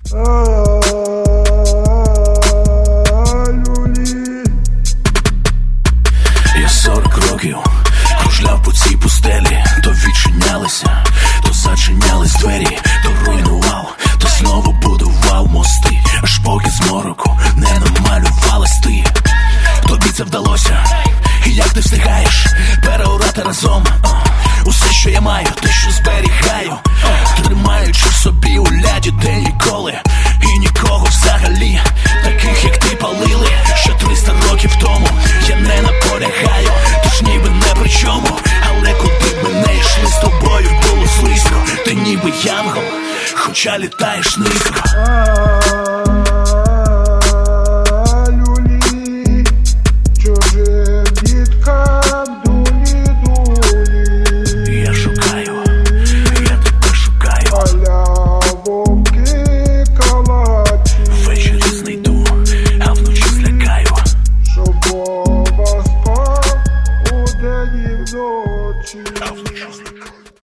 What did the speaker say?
Я 40 років кружляв по цій пустелі. То відчинялися, то зачинялись двері, то руйнував, то знову будував мости, аж поки з мороку не намалювалась ти. Тобі це вдалося, і як ти встигаєш переорати разом усе, що я маю, те, що зберігаю, тримаючи в собі у ляді де ніколи і нікого взагалі, таких як ти палили ще 300 років тому. Я не наполягаю, тож ніби не при чому, але куди б ми не йшли, з тобою було слизько. Ти ніби янгол, хоча літаєш низько. Ночі.